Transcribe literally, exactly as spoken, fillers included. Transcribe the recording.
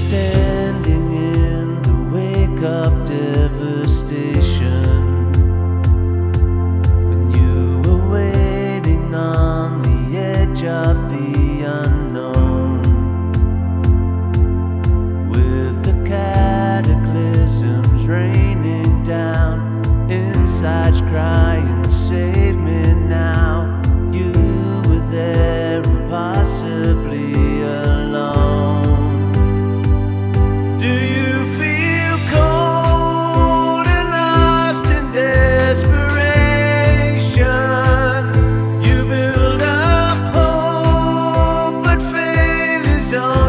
standing in the wake of devastation, when you were waiting on the edge of the unknown, with the cataclysms raining down, insides crying, save me now. You were there, impossibly alone. Do you feel cold and lost in desperation? You build up hope, but fail is all.